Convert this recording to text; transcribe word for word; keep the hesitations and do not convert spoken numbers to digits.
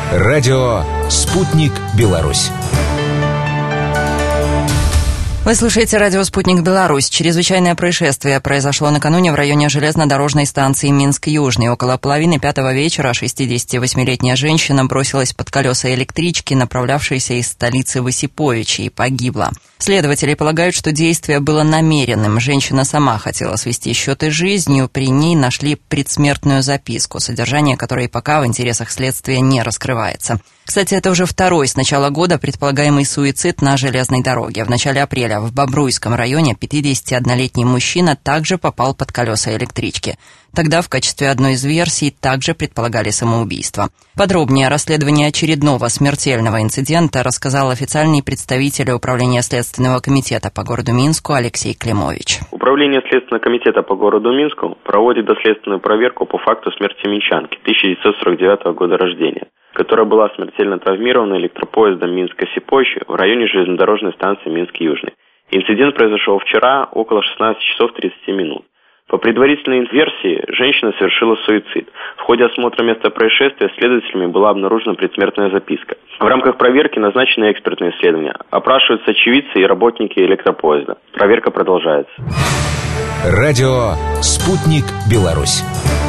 Радио «Спутник Беларусь». Вы слушаете радио «Спутник Беларусь». Чрезвычайное происшествие произошло накануне в районе железнодорожной станции Минск-Южный. Около половины пятого вечера шестидесятивосьмилетняя женщина бросилась под колеса электрички, направлявшейся из столицы в Осиповичи, и погибла. Следователи полагают, что действие было намеренным. Женщина сама хотела свести счеты с жизнью. При ней нашли предсмертную записку, содержание которой пока в интересах следствия не раскрывается. Кстати, это уже второй с начала года предполагаемый суицид на железной дороге. В начале апреля в Бобруйском районе пятидесятиоднолетний мужчина также попал под колеса электрички. Тогда в качестве одной из версий также предполагали самоубийство. Подробнее о расследовании очередного смертельного инцидента рассказал официальный представитель Управления Следственного комитета по городу Минску Алексей Климович. Управление Следственного комитета по городу Минску проводит доследственную проверку по факту смерти минчанки тысяча девятьсот сорок девятого года рождения, которая была смертельно травмирована электропоездом Минск-Осиповичи в районе железнодорожной станции Минск-Южный. Инцидент произошел вчера около шестнадцати часов тридцати минут. По предварительной версии, женщина совершила суицид. В ходе осмотра места происшествия следователями была обнаружена предсмертная записка. В рамках проверки назначены экспертные исследования. Опрашиваются очевидцы и работники электропоезда. Проверка продолжается. Радио «Спутник Беларусь».